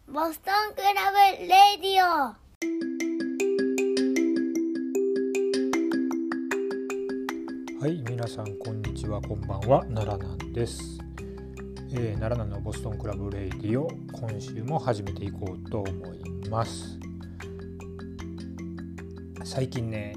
ボストンクラブレディオ。 はい、皆さんこんにちは、こんばんは。奈良南です。奈良南のボストンクラブレディオ、今週も始めていこうと思います。最近ね、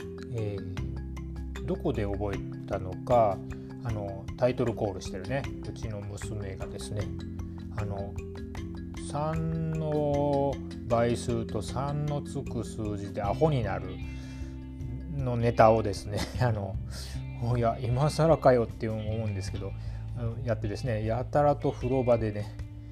どこで覚えたのか、タイトルコールしてるね、うちの娘がですね、3の倍数と3のつく数字でアホになるのネタをですねいや今更かよって思うんですけど、やってですね、やたらと風呂場でね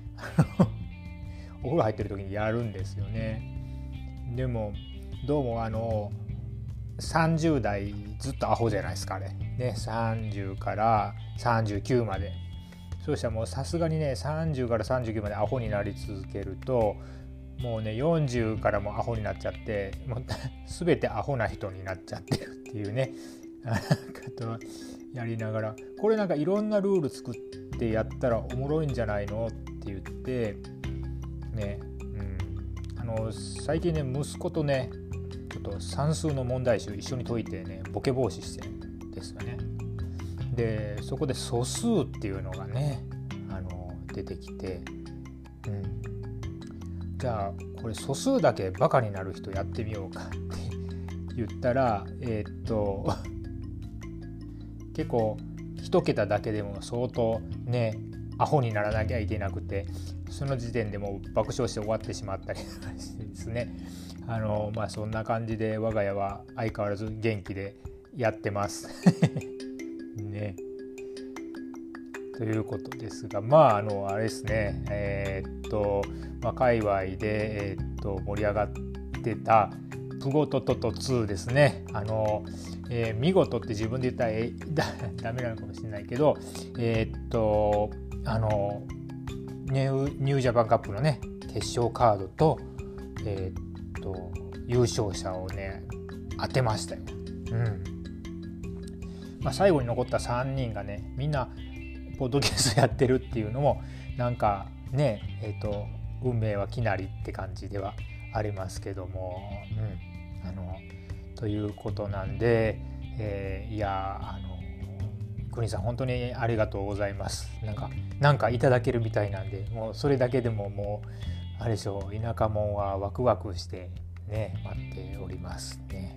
お風呂入ってる時にやるんですよね。でもどうも30代ずっとアホじゃないですかね。30から39まで。そうしたらもうさすがにね、30から39までアホになり続けると、もうね40からもアホになっちゃって、もう全てアホな人になっちゃってるっていうねことをやりながら、これなんかいろんなルール作ってやったらおもろいんじゃないのって言ってね、最近ね息子とねちょっと算数の問題集一緒に解いてね、ボケ防止してるんですよね。でそこで素数っていうのがね出てきて、じゃあこれ素数だけバカになる人やってみようかって言ったら、結構一桁だけでも相当ねアホにならなきゃいけなくて、その時点でもう爆笑して終わってしまったりしてですね、そんな感じで我が家は相変わらず元気でやってますね。ということですが、あれですね、界隈で、盛り上がってたプゴトトト2ですね。見事って自分で言ったらダメなのかもしれないけど、ニュージャパンカップのね決勝カードと、優勝者をね当てましたよ。最後に残った3人がねみんなポッドキャストやってるっていうのもなんかね、運命はきなりって感じではありますけども、ということなんで、国さん本当にありがとうございます。なんかいただけるみたいなんで、もうそれだけでももうあれでしょう、田舎者はワクワクしてね待っておりますね。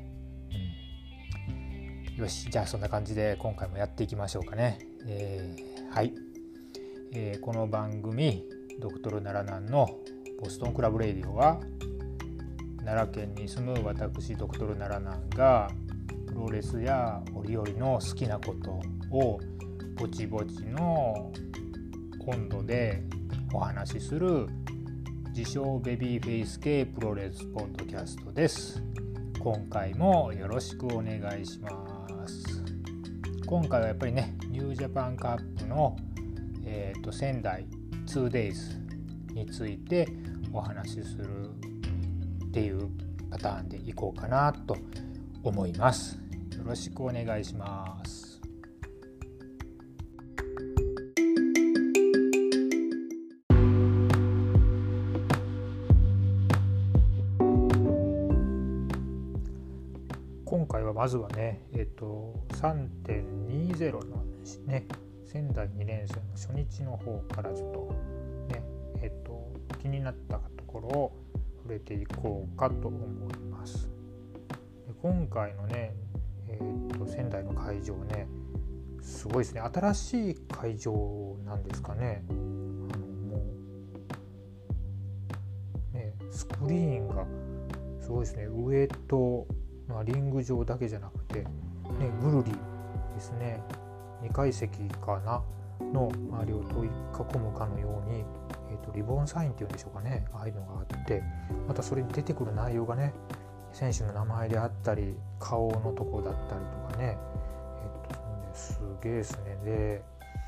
よし、じゃあそんな感じで今回もやっていきましょうかね。はい、この番組ドクトル奈良南のボストンクラブレディオは、奈良県に住む私ドクトル奈良南がプロレスや折々の好きなことをぼちぼちの温度でお話しする自称ベビーフェイス系プロレスポッドキャストです。今回もよろしくお願いします。今回はやっぱりねニュージャパンカップの、仙台 2days についてお話しするっていうパターンでいこうかなと思います。よろしくお願いします。今回はまずはね、3.20 のね仙台2年生の初日の方からちょっとね、気になったところを触れていこうかと思います。今回のね、仙台の会場ねすごいですね。新しい会場なんですかね。もうねスクリーンがすごいですね。上とリング上だけじゃなくて、ぐるりですね、2階席かなの周りを取り囲むかのように、リボンサインっていうんでしょうかね、ああいうのがあって、またそれに出てくる内容がね選手の名前であったり顔のとこだったりとかね、すげえですね。で、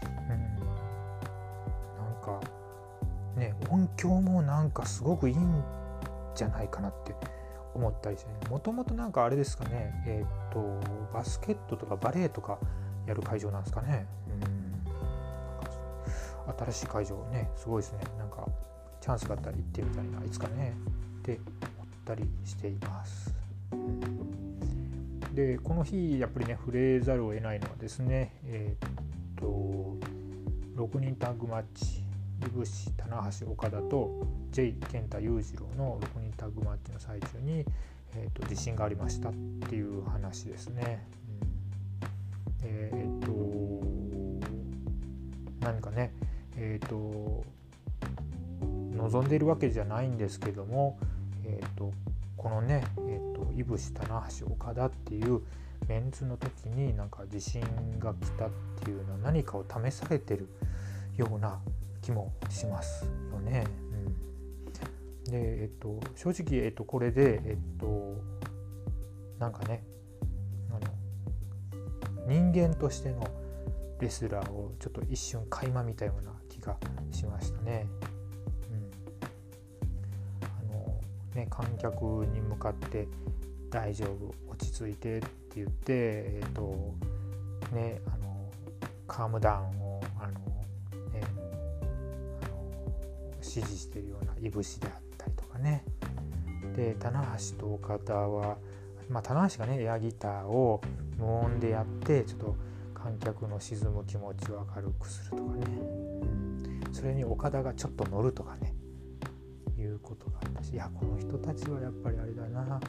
なんかね音響もなんかすごくいいんじゃないかなって思ったりしてね。もともとなんかあれですかね、バスケットとかバレーとかやる会場なんですかね。新しい会場ねすごいですね。なんかチャンスがあったら行ってみたいな、いつかねって思ったりしています。でこの日やっぱりね触れざるを得ないのはですね、6人タッグマッチ、井伏、棚橋、岡田と J 健太裕次郎の6人タッグマッチの最中に、地震がありましたっていう話ですね。何かね、望んでいるわけじゃないんですけども、このね、井伏、棚橋、岡田っていうメンツの時になんか地震が来たっていうのは何かを試されてるような気もしますよね。で、正直、これで、なんかね人間としてのレスラーをちょっと一瞬垣間見たような気がしましたね。観客に向かって大丈夫、落ち着いてって言って、カームダウンを指示しているような井伏であったりとかね。で棚橋と岡田は、棚橋がねエアギターを無音でやってちょっと観客の沈む気持ちを明るくするとかね、それに岡田がちょっと乗るとかねいうことがあったし、いやこの人たちはやっぱりあれだな、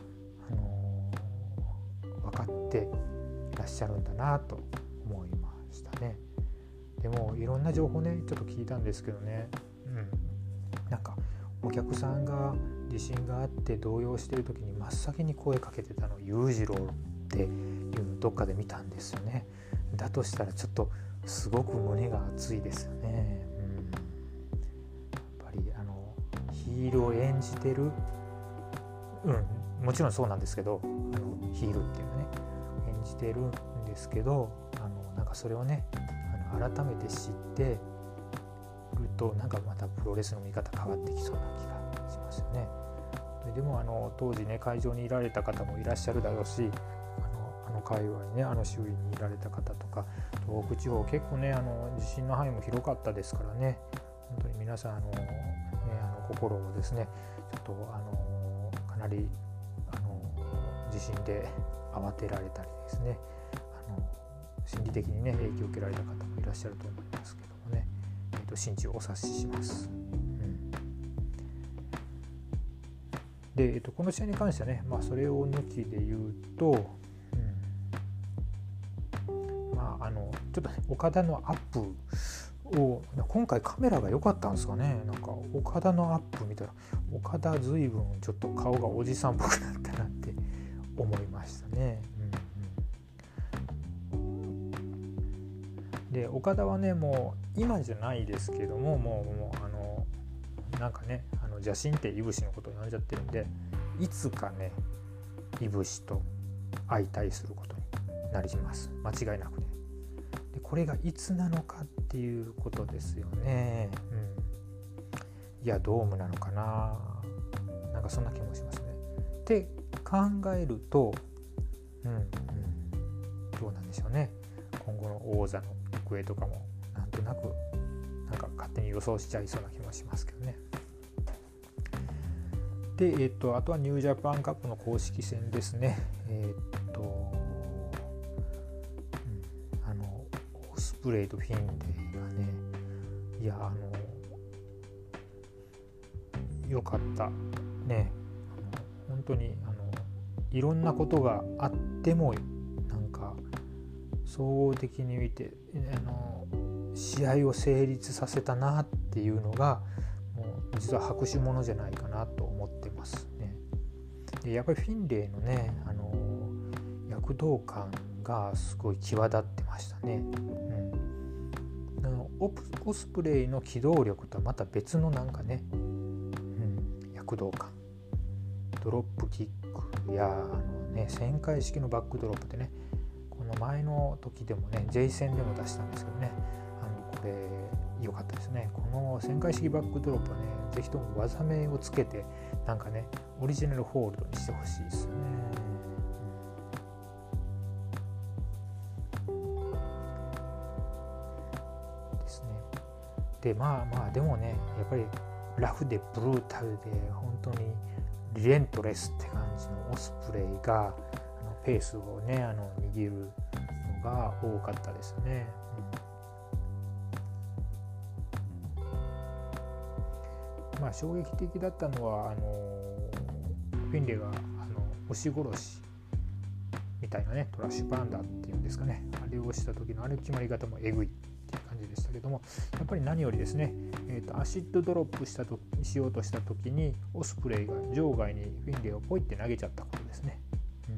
分かっていらっしゃるんだなと思いましたね。でもいろんな情報ねちょっと聞いたんですけどね、なんかお客さんが地震があって動揺している時に真っ先に声かけてたの裕次郎っていうのをどっかで見たんですよね。だとしたらちょっとすごく胸が熱いですよね。やっぱりヒールを演じてる、もちろんそうなんですけど、ヒールっていうのね演じてるんですけど、なんかそれをね改めて知ってるとなんかまたプロレスの見方変わってきそうな気がしますよね。でも当時ね会場にいられた方もいらっしゃるだろうし、界隈ね周囲にいられた方とか、東北地方結構ね地震の範囲も広かったですからね、本当に皆さん心をですねちょっとかなり地震で慌てられたりですね、心理的にね影響を受けられた方もいらっしゃると思いますけどもね、心中お察しします。で、この試合に関してはね、それを抜きで言うと、ちょっとね岡田のアップを今回カメラが良かったんですかね。なんか岡田のアップ見たら岡田随分ちょっと顔がおじさんっぽくなったなって思いましたね。で岡田はねもう今じゃないですけども、もうなんかね邪神って井伏のことを呼んじゃってるんで、いつかね井伏と相対することになります、間違いなくね。でこれがいつなのかっていうことですよね。いやドームなのかな、なんかそんな気もしますね。って考えると、どうなんでしょうね。今後の王座の行方とかもなんとなくなんか勝手に予想しちゃいそうな気もしますけどね。で、あとはニュージャパンカップの公式戦ですね。オスプレイとフィンレイがね、いやよかったね。本当にいろんなことがあってもなんか総合的に見て試合を成立させたなっていうのがもう実は拍手ものじゃないかなと思ってますね。でやっぱりフィンレイのね躍動感がすごい際立ってましたね。オスプレイの機動力とはまた別のなんかね、躍動感、ドロップキックや旋回式のバックドロップでね、この前の時でもね J 戦でも出したんですけどね、これ良かったですね。この旋回式バックドロップはねぜひとも技名をつけてなんかねオリジナルホールドにしてほしいですよね。ですね。ででもねやっぱりラフでブルータルで本当にリレントレスって感じのオスプレイがペースをね握るのが多かったですね。まあ衝撃的だったのはフィンレイが牛殺しみたいなねトラッシュパンダっていうんですかね、あれをした時のあれ決まり方もえぐいっていう感じでしたけども、やっぱり何よりですね、アシッドドロップしようとした時にオスプレイが場外にフィンレイをポイって投げちゃったことですね。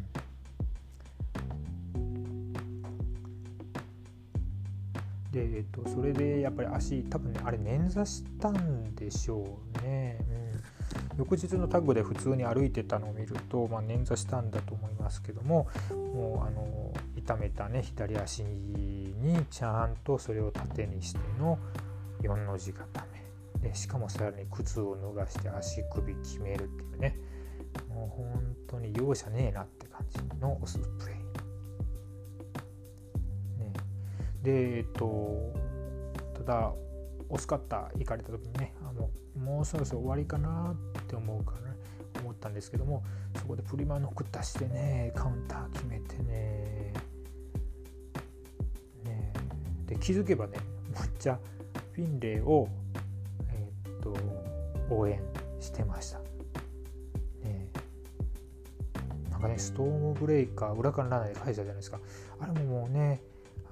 でそれでやっぱり足多分ねあれ捻挫したんでしょうね。翌日のタッグで普通に歩いてたのを見ると、捻挫したんだと思いますけども、もう痛めたね左足にちゃんとそれを縦にしての4の字固めで、しかもさらに靴を脱がして足首決めるっていうね、もう本当に容赦ねえなって感じのオスプレイ、でただオスカッター行かれた時にねもうそろそろ終わりかなって思ったんですけども、そこでプリマノック出してねカウンター決めてねで気づけばねめっちゃフィンレイを、応援してました、なんかねストームブレイカー裏からラナで返したじゃないですか。あれももうね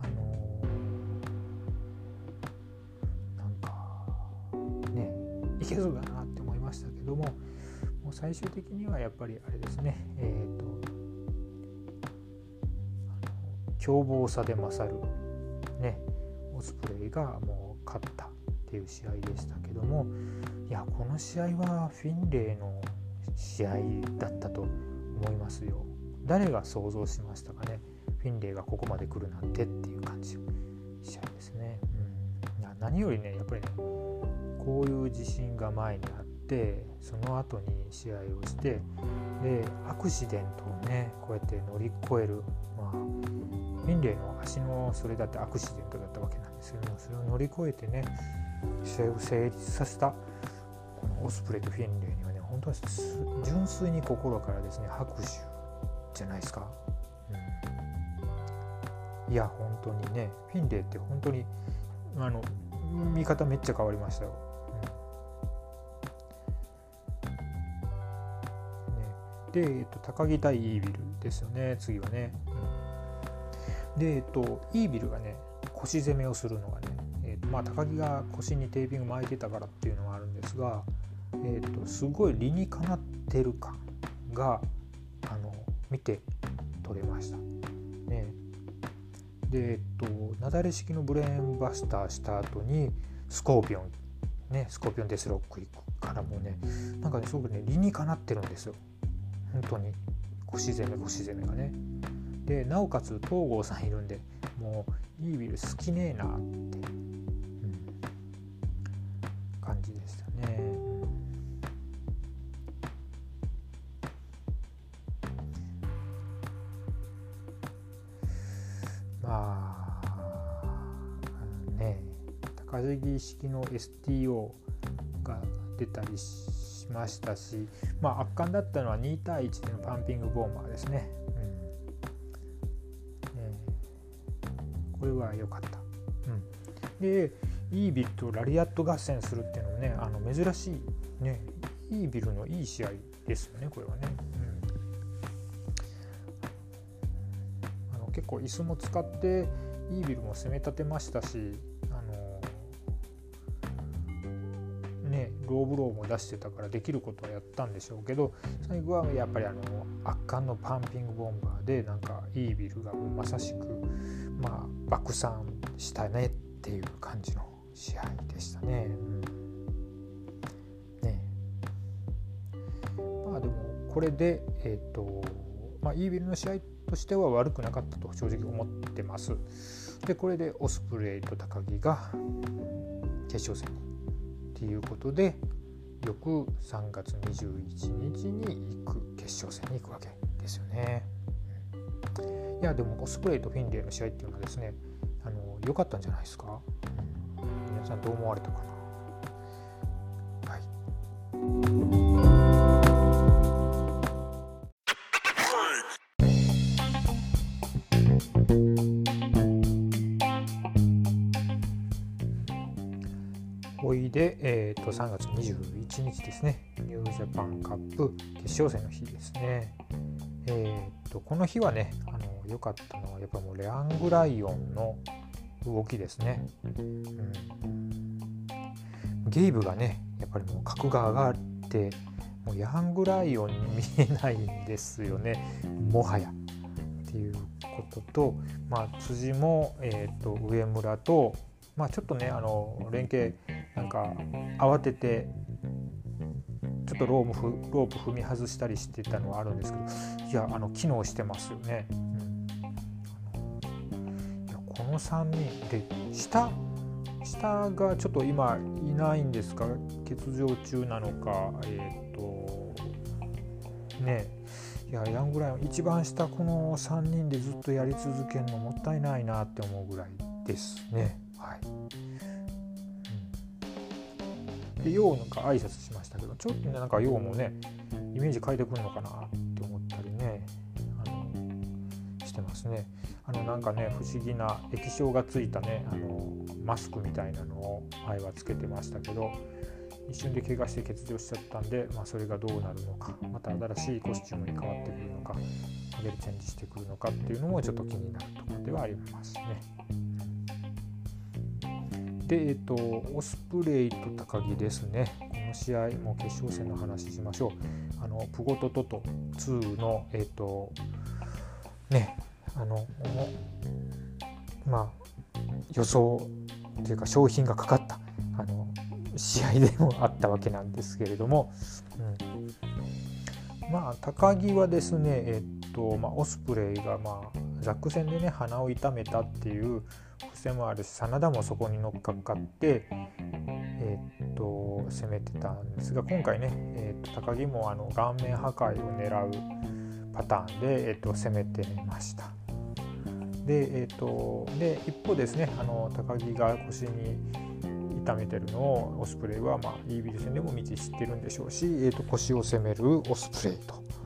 いけそうだなって思いましたけども、もう最終的にはやっぱりあれですね、凶暴さで勝るねオスプレイがもう勝ったっていう試合でしたけども、いやこの試合はフィンレイの試合だったと思いますよ。誰が想像しましたかね、フィンレイがここまで来るなんてっていう感じの試合ですね。何よりねやっぱりねこういう自信が前にあってその後に試合をしてでアクシデントをねこうやって乗り越える、フィンレイの足のそれだってアクシデントだったわけなんですけども、それを乗り越えてね試合を成立させたこのオスプレイとフィンレイにはね本当は純粋に心からですね拍手じゃないですか。いや本当にねフィンレイって本当に見方めっちゃ変わりましたよ。で、高木対イービルですよね次はね。で、イービルがね腰攻めをするのがね、高木が腰にテーピング巻いてたからっていうのがあるんですが、すごい理にかなってる感が見て取れましたね。で、なだれ式のブレーンバスターした後にスコーピオンデスロック行くからもねなんかねすごくね理にかなってるんですよ本当に腰攻めがね。でなおかつ東郷さんいるんでもうイービル好きねえなって、感じでしたね。高木式の STO が出たりしましたし、圧巻だったのは2対1でのパンピングボーマーですね。これは良かった。でイービルとラリアット合戦するっていうのもね珍しいねイービルのいい試合ですよねこれはね。結構椅子も使ってイービルも攻め立てましたしローブローも出してたからできることはやったんでしょうけど、最後はやっぱり圧巻のパンピングボンバーでなんかイービルがもうまさしく爆散したねっていう感じの試合でしたね。でもこれでイービルの試合としては悪くなかったと正直思ってます。でこれでオスプレイと高木が決勝戦にということで翌3月21日に行く決勝戦に行くわけですよね。いやでもオスプレイとフィンレイの試合っていうのはですね良かったんじゃないですか。皆さんどう思われたかな。 3月21日ですね。ニュージャパンカップ決勝戦の日ですね。この日はね、良かったのはやっぱもうヤングライオンの動きですね。ゲイブがね、やっぱりもう格が上がってもうヤングライオンに見えないんですよね、もはやっていうことと、辻も、上村と、ちょっとね連携なんか慌ててちょっとロープ踏み外したりしてたのはあるんですけど、いや機能してますよね。いやこの3人で下がちょっと今いないんですか、欠場中なのか、いやヤングライオン一番下この3人でずっとやり続けるのもったいないなって思うぐらいですね。はい。でヨウなんか挨拶しましたけど、ちょっとねなんかヨウもねイメージ変えてくるのかなって思ったりねしてますね。なんかね不思議な液晶がついたねマスクみたいなのを前はつけてましたけど、一瞬で怪我して欠場しちゃったんで、それがどうなるのか、また新しいコスチュームに変わってくるのか、モデルチェンジしてくるのかっていうのもちょっと気になるところではありますね。で、オスプレイと高木ですね。この試合も決勝戦の話しましょう。プゴトトト2の予想というか商品がかかった試合でもあったわけなんですけれども、高木はですね、オスプレイがザック戦でね鼻を痛めたっていう癖もあるし、真田もそこに乗っかかって攻めてたんですが、今回ね、高木も顔面破壊を狙うパターンで、攻めてました。で一方ですね高木が腰に痛めてるのをオスプレイはイービル戦でも道知ってるんでしょうし、腰を攻めるオスプレ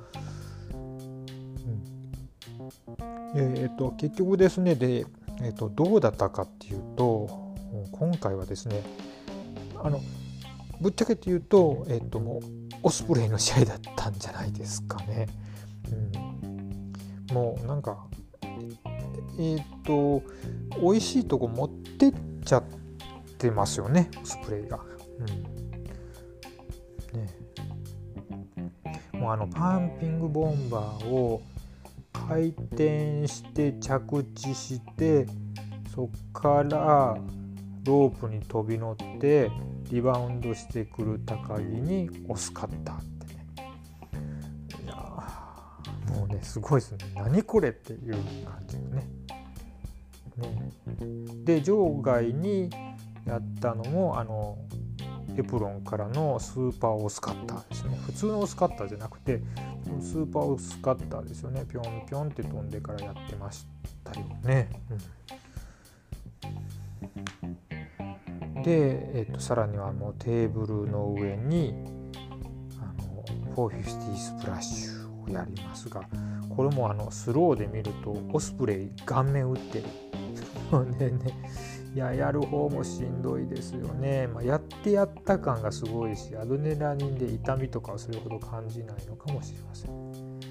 イと、結局ですねで、どうだったかっていうと、今回はですねぶっちゃけて言うと、もうオスプレイの試合だったんじゃないですかね。もうなんか美味しいとこ持ってっちゃってますよね、オスプレイが。もうパンピングボンバーを回転して着地して、そっからロープに飛び乗ってリバウンドしてくる高木に押すカッターってね、いやもうねすごいですね、何これっていう感じですね。で場外にやったのもエプロンからのスーパーオスカッターですね。普通のオスカッターじゃなくてスーパーオスカッターですよね。ピョンピョンって飛んでからやってましたよね。で、さらにはもうテーブルの上に450スプラッシュをやりますが、これもスローで見るとオスプレイ顔面打ってるでね、いややる方もしんどいですよね。やった感がすごいし、アドレナリンで痛みとかはそれほど感じないのかもしれません。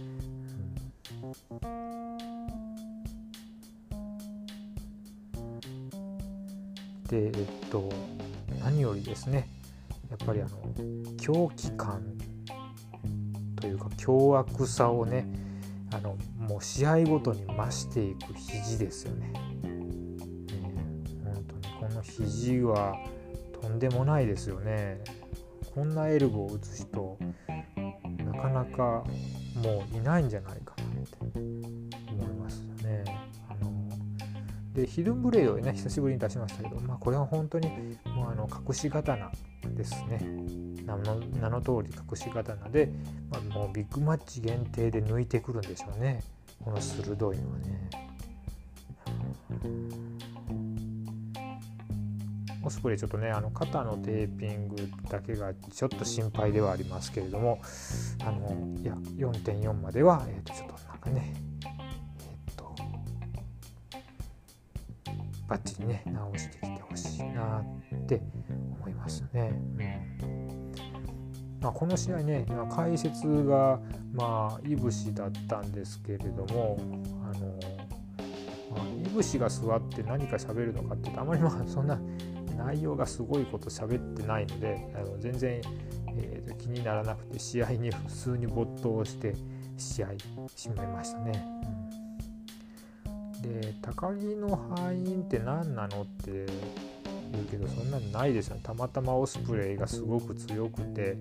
で何よりですね、やっぱり狂気感というか凶悪さをねもう試合ごとに増していく肘ですよね。本当にこの肘はとんでもないですよね。こんなエルボーを打つ人なかなかもういないんじゃないかなって思いますよね。でヒドゥンブレイドをね久しぶりに出しましたけど、これは本当にもう隠し刀ですね。名の通り隠し刀で、もうビッグマッチ限定で抜いてくるんでしょうね、この鋭いのはね。オスプレイちょっとね肩のテーピングだけがちょっと心配ではありますけれども、いや 4.4 までは、ちょっとなんかねバッチリね直してきてほしいなって思いますね。この試合ね解説がいぶしだったんですけれどもいぶしが座って何か喋るのかって言うとあまりそんな内容がすごいこと喋ってないので全然、気にならなくて試合に普通に没頭して試合締めましたね。で高木の敗因って何なのって言うけどそんなにないですよ。たまたまオスプレイがすごく強くて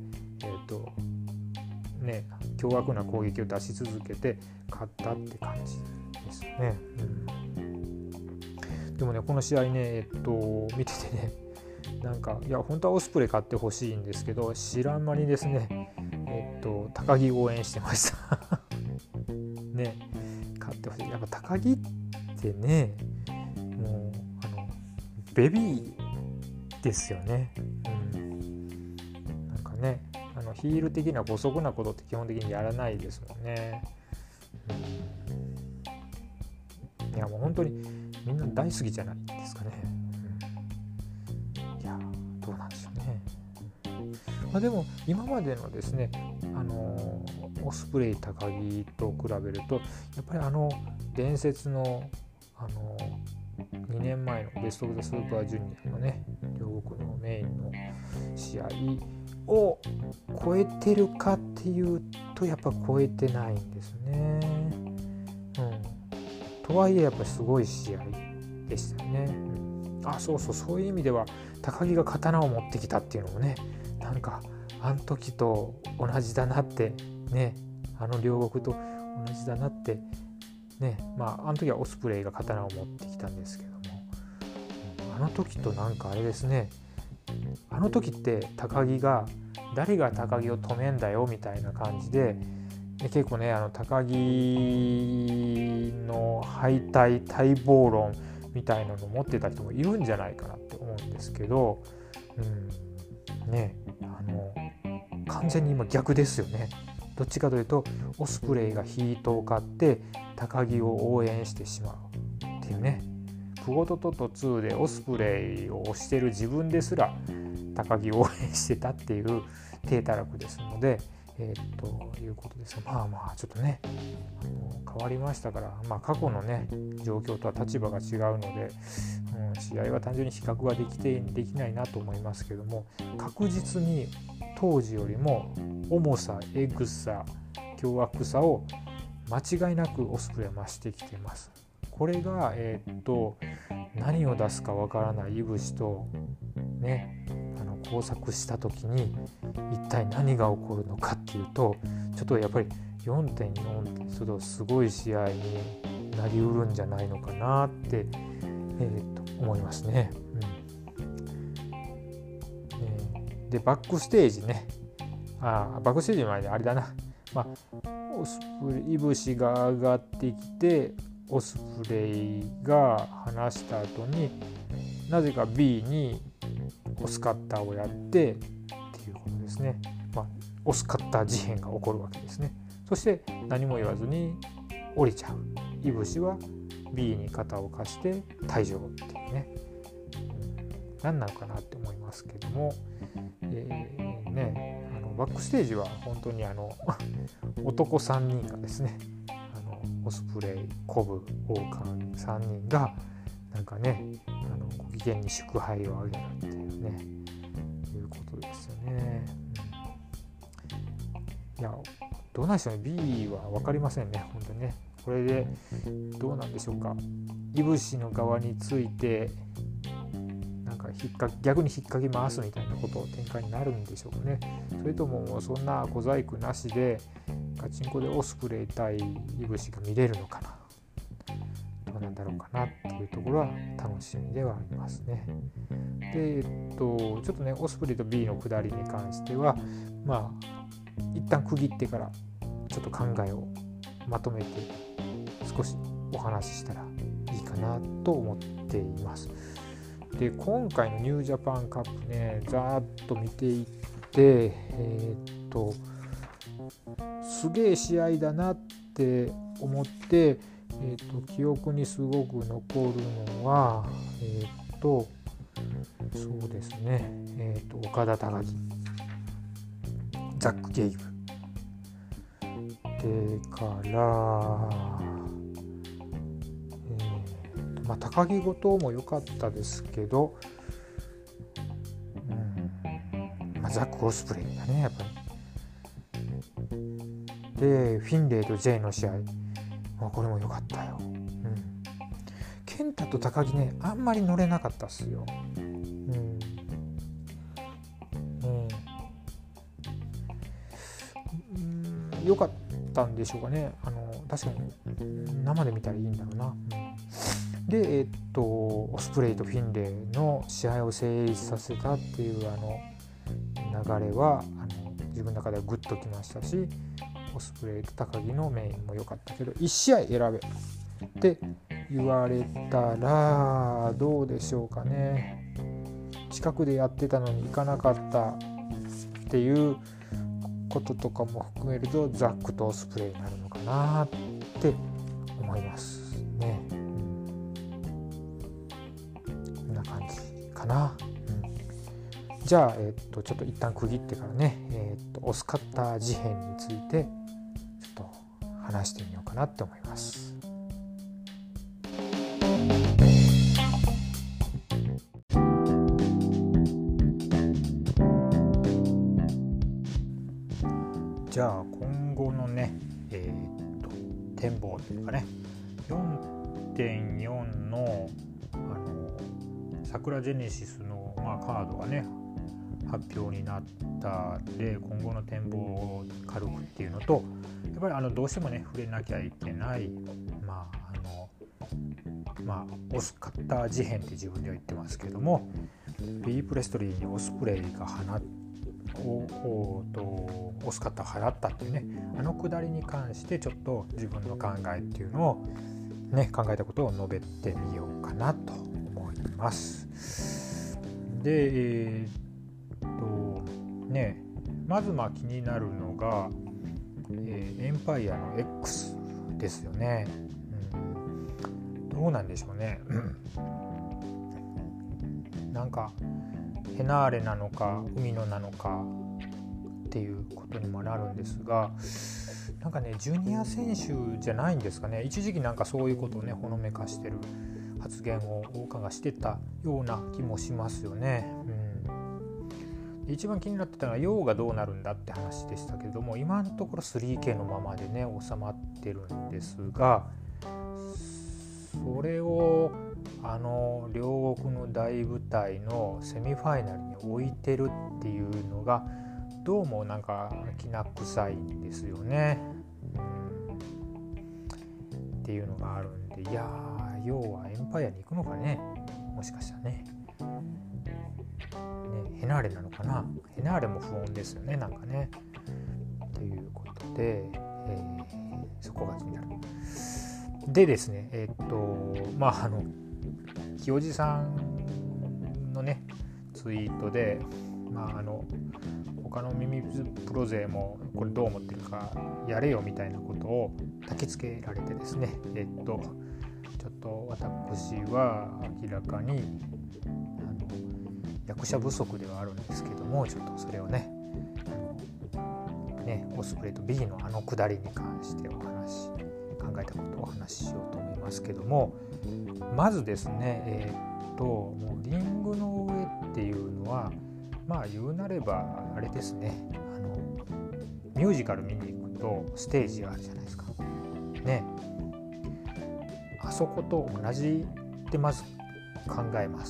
凶悪な攻撃を出し続けて勝ったって感じですね。でもねこの試合ね見ててね本当はオスプレイ勝ってほしいんですけど知らん間にですね高木応援してましたね。勝ってほしい。やっぱ高木ってねもうベビーですよね。ヒール的な姑息なことって基本的にやらないですもんね。いやもう本当にみんな大好きじゃないですかね。いやどうなんでしょうね。でも今までのですねオスプレイ高木と比べるとやっぱり伝説の2年前のベストオブザスーパージュニアのね両国のメインの試合を超えてるかっていうとやっぱ超えてないんですね。とはいえやっぱりすごい試合でしたよね。そういう意味では高木が刀を持ってきたっていうのもねあの時と同じだなってね両国と同じだなってねあの時はオスプレイが刀を持ってきたんですけどもあの時とあれですねあの時って高木が誰が高木を止めんだよみたいな感じで結構ね高木の敗退待望論みたいなのを持ってた人もいるんじゃないかなって思うんですけど、完全に今逆ですよね。どっちかというとオスプレイがヒートを買って高木を応援してしまうっていうね。プゴトトト2でオスプレイを推してる自分ですら高木を応援してたっていう体たらくですので、いうことですがちょっとね変わりましたから、過去のね状況とは立場が違うので、試合は単純に比較ができないなと思いますけども確実に当時よりも重さ、エグさ、凶悪さを間違いなくオスプレイは増してきています。これが、何を出すかわからないいぶしとね交錯した時に一体何が起こるのかっていうとちょっとやっぱり 4.4 ってちょっとすごい試合になりうるんじゃないのかなって、思いますね。でバックステージねバックステージの前であれだな、いぶしが上がってきてオスプレイが離した後になぜか B にオスカッターをやってっていうことですね。オスカッター事変が起こるわけですね。そして何も言わずに降りちゃう。いぶしは B に肩を貸して退場っていうね、何なのかなって思いますけども、バックステージは本当に男3人がですねオスプレイ、コブ、オーカー3人がご機嫌に祝杯をあげるっていうねいうことですよね。いやどうなんでしょうね。 B は分かりませんね本当にね。これでどうなんでしょうか。いぶしの側について逆に引っ掛け回すみたいなことを展開になるんでしょうかね。それともそんな小細工なしでガチンコでオスプレイ対いぶしが見れるのかな、どうなんだろうかなっていうところは楽しみではありますね。でちょっとねオスプレイと B の下りに関しては一旦区切ってからちょっと考えをまとめて少しお話ししたらいいかなと思っています。で今回のニュージャパンカップねざーっと見ていってすげえ試合だなって思って記憶にすごく残るのはそうですね、岡田隆樹、ザック・ゲイブでから高木後藤も良かったですけど、ザック・オスプレイだねやっぱり。でフィンレイと J の試合、これも良かったよ。健太と高木ねあんまり乗れなかったっすよ。良かったんでしょうかね。確かに生で見たらいいんだろうな。でオスプレイとフィンレイの試合を成立させたっていう流れは自分の中ではグッときましたし、オスプレイと高木のメインも良かったけど、1試合選べって言われたらどうでしょうかね。近くでやってたのに行かなかったっていうこととかも含めるとザックとオスプレイになるのかなって思いますね。こんな感じかな。じゃあ、ちょっと一旦区切ってからね、オスカッター事変についてちょっと話してみようかなって思います。じゃあ今後のね、展望というかね、4.4 の桜ジェネシスの、カードがね発表になったんで、今後の展望を軽くっていうのと、やっぱりどうしてもね触れなきゃいけないオスカッター事変って自分では言ってますけども、ビー・プレストリーにオスプレイがオスカッターを払ったっていうね、くだりに関してちょっと自分の考えっていうのをね、考えたことを述べてみようかなと思います。でまず気になるのが、エンパイアの X ですよね。どうなんでしょうね。なんかヘナーレなのか海野なのかっていうことにもなるんですが、なんかねジュニア選手じゃないんですかね。一時期なんかそういうことをねほのめかしてる発言を大川がしてたような気もしますよね。一番気になってたのはヨウがどうなるんだって話でしたけれども、今のところ 3K のままでね収まってるんですが、それを両国の大舞台のセミファイナルに置いてるっていうのがどうもなんかきな臭いんですよね。っていうのがあるんで、要はエンパイアに行くのかね、もしかしたらね。ヘナーレなのかな。ヘナーレも不穏ですよね、なんかね。ということで、そこが気になる。でですね、清治さんのねツイートで、他の耳プロ勢もこれどう思ってるかやれよみたいなことを焚きつけられてですね、ちょっと私は明らかに役者不足ではあるんですけども、ちょっとそれをねオスプレイと B のくだりに関して考えたことをお話ししようと思いますけども、まずですね、もうリングの上っていうのは言うなればあれですね、ミュージカル見に行くとステージがあるじゃないですかね。あそこと同じってまず考えます、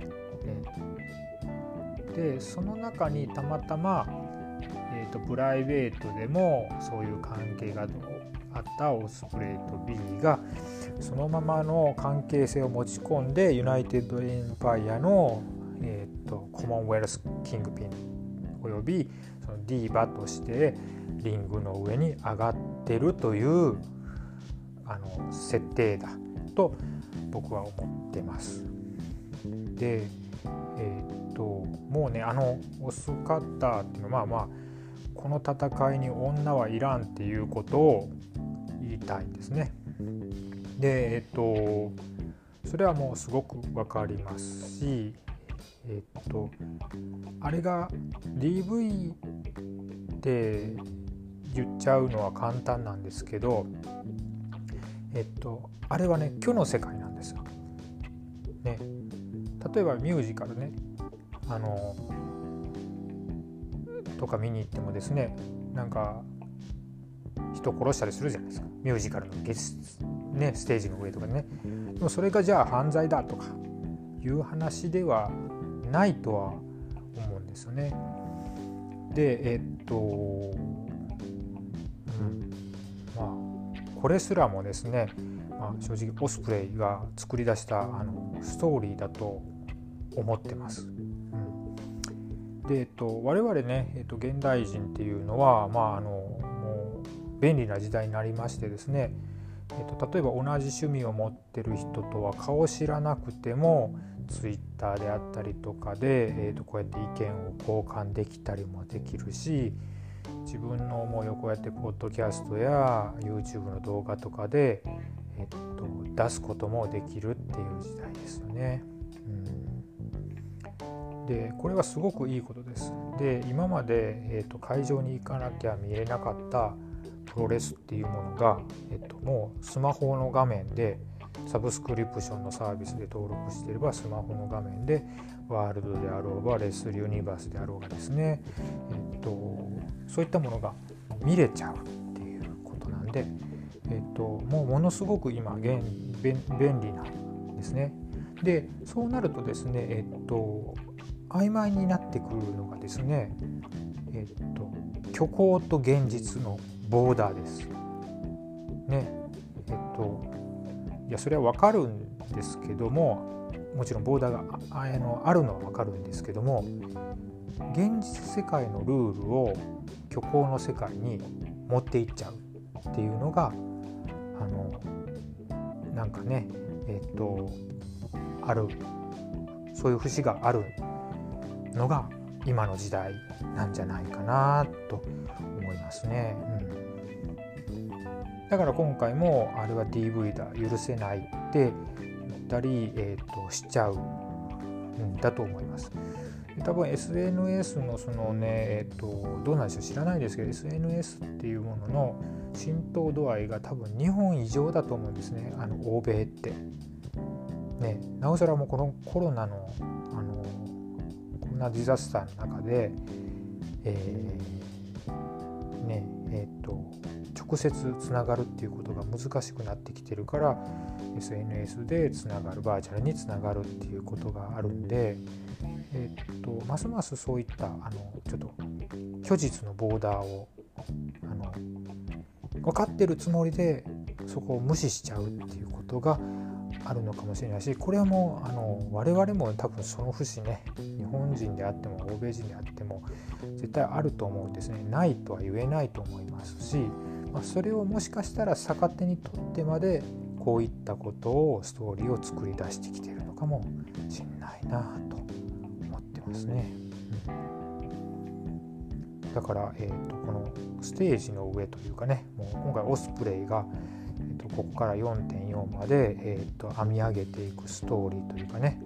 でその中にたまたま、プライベートでもそういう関係があったオスプレイと B がそのままの関係性を持ち込んでユナイテッドエンパイアの、コモンウェルスキングピンおよびそのディーバとしてリングの上に上がってるという設定だと僕は思ってます。で、もうねオスカッターっていうのはこの戦いに女はいらんっていうことを言いたいんですね。 でそれはもうすごくわかりますし、あれが DV って言っちゃうのは簡単なんですけど、あれはね虚の世界なんですよ、ね、例えばミュージカルねとか見に行ってもですね、なんか人殺したりするじゃないですか、ミュージカルのステージの上とかね。でもそれがじゃあ犯罪だとかいう話ではないとは思うんですよね。でこれすらもですね、正直オスプレイが作り出したストーリーだと思ってます。で我々ね、現代人っていうのは、もう便利な時代になりましてですね、例えば同じ趣味を持ってる人とは顔知らなくてもツイッターであったりとかで、こうやって意見を交換できたりもできるし、自分の思いをこうやってポッドキャストや YouTube の動画とかで、出すこともできるっていう時代ですよね。でこれはすごくいいことです。で今まで、会場に行かなきゃ見れなかったプロレスっていうものが、もうスマホの画面でサブスクリプションのサービスで登録していればスマホの画面でワールドであろうがレスルユニバースであろうがですね、そういったものが見れちゃうっていうことなんで、もうものすごく今便利なんですね。でそうなるとですね、曖昧になってくるのがですね、虚構と現実のボーダーですね。いやそれは分かるんですけども、もちろんボーダーがあるのは分かるんですけども、現実世界のルールを虚構の世界に持っていっちゃうっていうのがなんかねある、そういう節があるのが今の時代なんじゃないかなと思いますね。だから今回もあれは DV だ、許せないって言ったり、しちゃうんだと思います。多分 SNS のそのね、どうなんでしょう、知らないですけど SNS っていうものの浸透度合いが多分日本以上だと思うんですね、欧米ってね。なおさらもうこのコロナのこんなディザスターの中で、直接つながるっていうことが難しくなってきてるから SNS でつながる、バーチャルにつながるっていうことがあるんで、ますますそういったちょっと虚実のボーダーを分かってるつもりでそこを無視しちゃうっていうことがあるのかもしれないし、これはもう我々も多分その節ね、日本人であっても欧米人であっても絶対あると思うんですね。ないとは言えないと思いますし、それをもしかしたら逆手にとってまでこういったことをストーリーを作り出してきているのかもしれないなと思ってますね。だから、このステージの上というかね、もう今回オスプレイが、ここから 4.4 まで、編み上げていくストーリーというかね、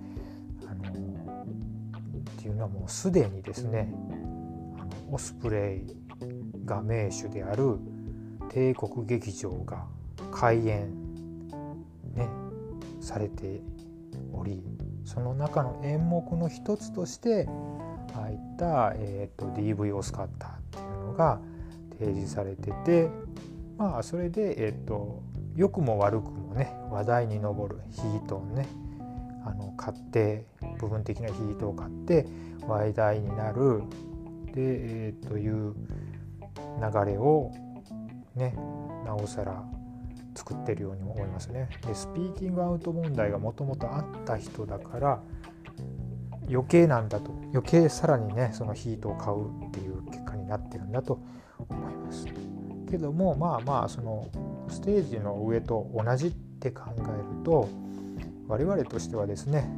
っていうのはもうすでにですね、オスプレイが名手である帝国劇場が開演、ね、されており、その中の演目の一つとしてああいった、DV オスカッターっていうのが提示されてて、それで、良くも悪くもね話題に上るヒートをね買って、部分的なヒートを買って話題になるで、という流れをねなおさら作ってるようにも思いますね。でスピーキングアウト問題がもともとあった人だから余計さらにねそのヒートを買うっていう結果になってるんだと思いますけども、そのステージの上と同じって考えると我々としてはですね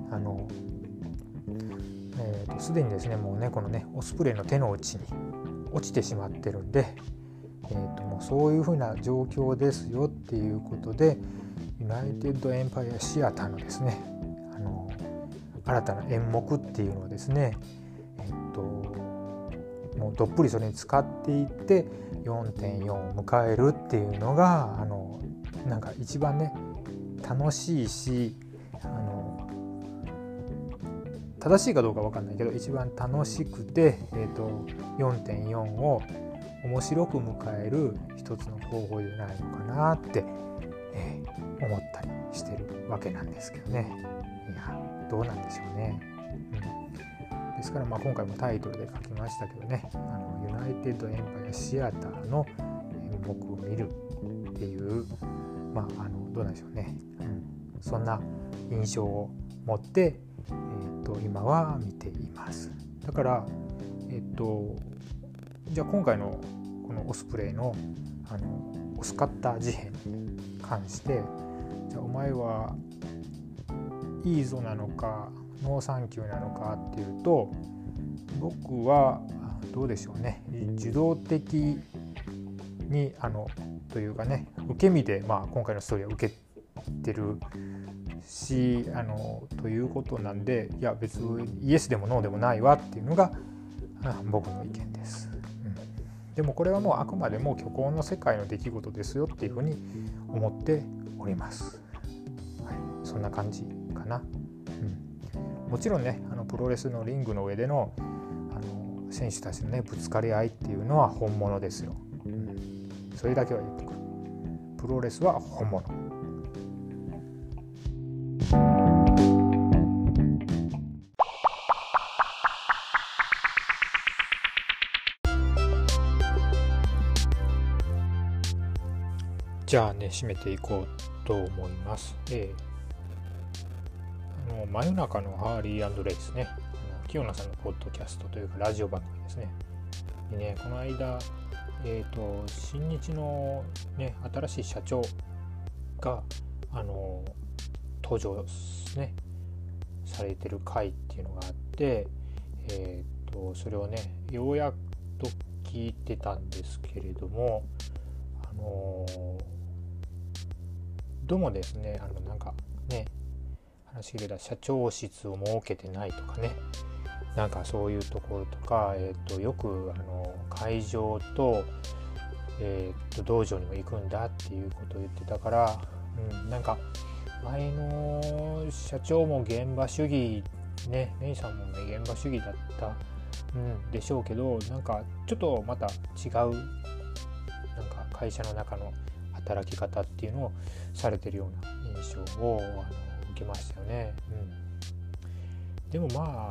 すでにですねもうねこのねオスプレイの手の内に落ちてしまってるんで、もうそういうふうな状況ですよっていうことで、 ユナイテッドエンパイアシアターのですね新たな演目っていうのをですねもうどっぷりそれに使っていって 4.4 を迎えるっていうのがなんか一番ね楽しいし正しいかどうか分かんないけど一番楽しくて、4.4 を面白く迎える一つの方法じゃないのかなって、思ったりしてるわけなんですけどね。いやどうなんでしょうね。ですから今回もタイトルで書きましたけどねユナイテッドエンパイアシアターの演目を見るっていうどうなんでしょうね、そんな印象を持って、今は見ています。だからじゃあ今回のこのオスプレイのオスカッター事変に関してじゃあお前はいいぞなのかノーサンキューなのかっていうと僕はどうでしょうね受動的にというかね受け身で今回のストーリーは受けてるしということなんでいや別にイエスでもノーでもないわっていうのが僕の意見です。でもこれはもうあくまでも虚構の世界の出来事ですよっていうふうに思っております。そんな感じかな。もちろんねプロレスのリングの上での選手たちのねぶつかり合いっていうのは本物ですよ。それだけは言ってくる。プロレスは本物。じゃあね締めていこうと思います。真夜中のハーリー&レイスね清名さんのポッドキャストというかラジオ番組ですねにねこの間新日のね新しい社長が登場ねされてる回っていうのがあってそれをねようやくと聞いてたんですけれどもどうもですねなんかね話が出た社長室を設けてないとかねなんかそういうところとか、よく会場と、道場にも行くんだっていうことを言ってたから、なんか前の社長も現場主義ねメイさんもね現場主義だった、でしょうけどなんかちょっとまた違うなんか会社の中の働き方っていうのをされてるような印象を受けましたよね。でも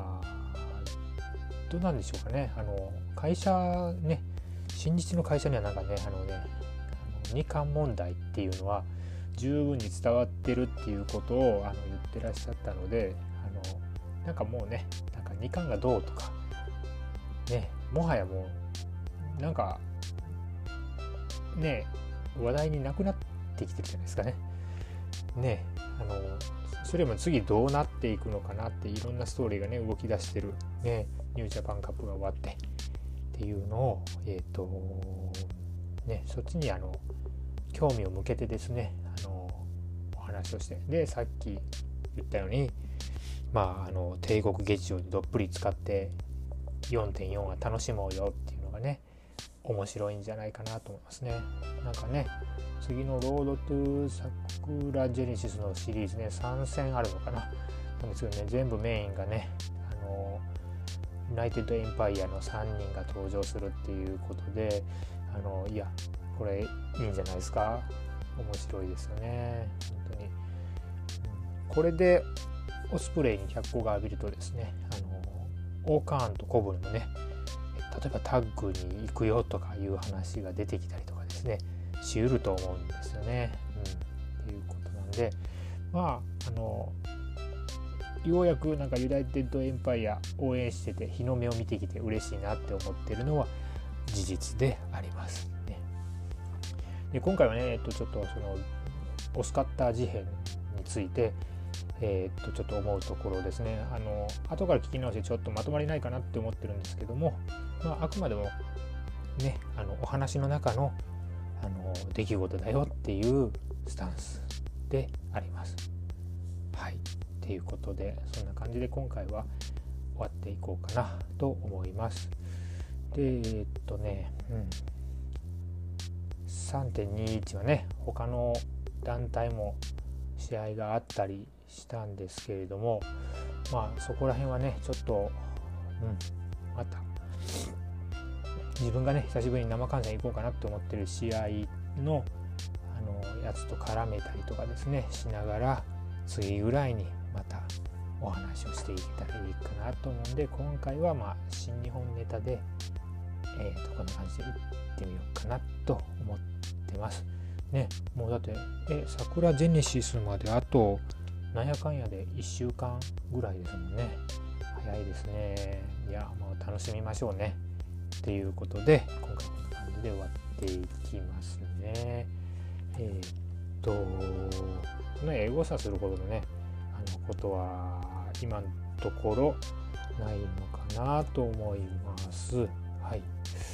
どうなんでしょうかね会社ね新日の会社にはなんかね日韓問題っていうのは十分に伝わってるっていうことを言ってらっしゃったのでなんかもうねなんか日韓がどうとかねもはやもうなんかね話題になくなってきてるじゃないですかね。ねそれよりも次どうなっていくのかなっていろんなストーリーがね動き出してるねニュージャパンカップが終わってっていうのをそっちに興味を向けてですねお話をしてでさっき言ったように帝国劇場にどっぷり使って 4.4 は楽しもうよっていうのがね面白いんじゃないかなと思いますね。なんかね次のロードトゥサクラジェネシスのシリーズね3戦あるのかななんですけどね全部メインがねユナイテッドエンパイアの3人が登場するっていうことでいやこれいいんじゃないですか。面白いですよね本当に。これでオスプレイに脚光が浴びるとですねオーカーンとコブにもね例えばタッグに行くよとかいう話が出てきたりとかですねしうると思うんですよね。っていうことなんでようやくなんかユナイテッドエンパイア応援してて日の目を見てきて嬉しいなって思ってるのは事実でありますね。で今回はねちょっとそのオスカッター事変についてちょっと思うところですね後から聞き直してちょっとまとまりないかなって思ってるんですけども、あくまでもねお話の中の出来事だよっていうスタンスであります。はい、ということでそんな感じで今回は終わっていこうかなと思います。で3.21 はね他の団体も試合があったりしたんですけれども、そこら辺はねちょっとまた自分がね久しぶりに生観戦行こうかなと思ってる試合のやつと絡めたりとかですねしながら次ぐらいにまたお話をしていけたらいいかなと思うんで、今回は新日本ネタで、こんな感じで行ってみようかなと思ってますね。もうだって桜ジェネシスまであとなんやかんやで1週間ぐらいですもんね。早いですね。いやもう楽しみましょうねっていうことで今回こんな感じで終わっていきますね。そのエゴサするほどのねことは今のところないのかなと思います。はい。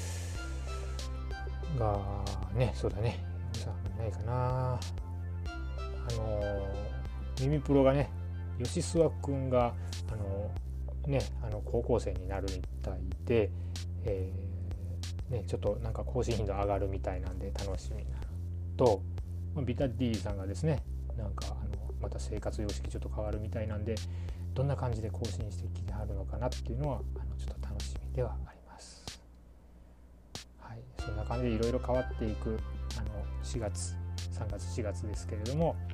がね、そうだね。エゴサないかな。耳プロがね、吉諏訪くんが高校生になるみたいで、ちょっとなんか更新頻度上がるみたいなんで楽しみになると、ビタディさんがですねなんかまた生活様式ちょっと変わるみたいなんでどんな感じで更新してきてはるのかなっていうのはちょっと楽しみではあります。はい、そんな感じでいろいろ変わっていく3月4月ですけれども、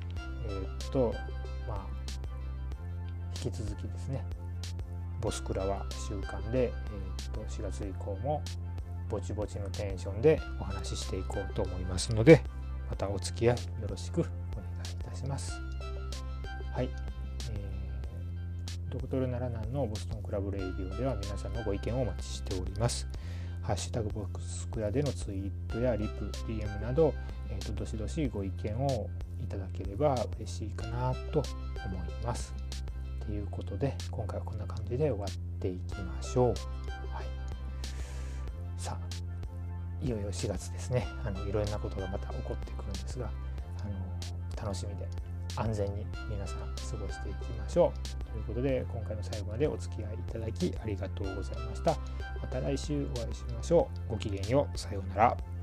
引き続きですねボスクラは週間で、4月以降もぼちぼちのテンションでお話ししていこうと思いますのでまたお付き合いよろしくお願いいたします。はい、ドクトルナラナンのボストンクラブレイディオでは皆さんのご意見をお待ちしております。ハッシュタグボスクラでのツイートやリプ DM など、どしどしご意見をいただければ嬉しいかなと思います。ということで今回はこんな感じで終わっていきましょう。はい、さあいよいよ4月ですね。いろんなことがまた起こってくるんですが楽しみで安全に皆さん過ごしていきましょうということで今回の最後までお付き合いいただきありがとうございました。また来週お会いしましょう。ごきげんよう。さようなら。